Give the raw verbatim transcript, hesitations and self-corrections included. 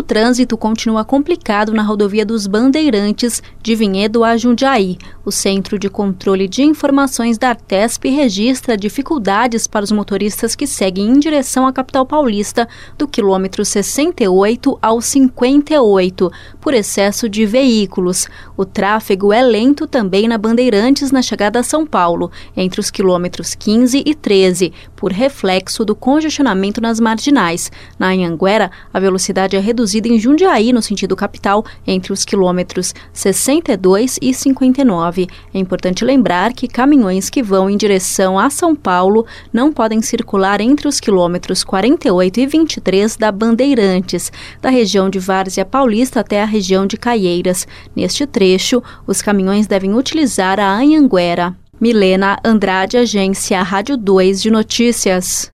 trânsito continua complicado na rodovia dos Bandeirantes, de Vinhedo a Jundiaí. O Centro de Controle de Informações da Artesp registra dificuldades para os motoristas que seguem em direção à capital paulista do quilômetro sessenta e oito ao cinquenta e oito, por excesso de veículos. O tráfego é lento também na Bandeirantes na chegada a São Paulo, entre os quilômetros quinze e treze, por reflexo do congestionamento nas marginais. Na Anhanguera, a velocidade é reduzida em Jundiaí, no sentido capital, entre os quilômetros sessenta e dois e cinquenta e nove. É importante lembrar que caminhões que vão em direção a São Paulo não podem circular entre os quilômetros quarenta e oito e vinte e três da Bandeirantes, da região de Várzea Paulista até a região de Caieiras. Neste trecho, os caminhões devem utilizar a Anhanguera. Milena Andrade, Agência Rádio dois de Notícias.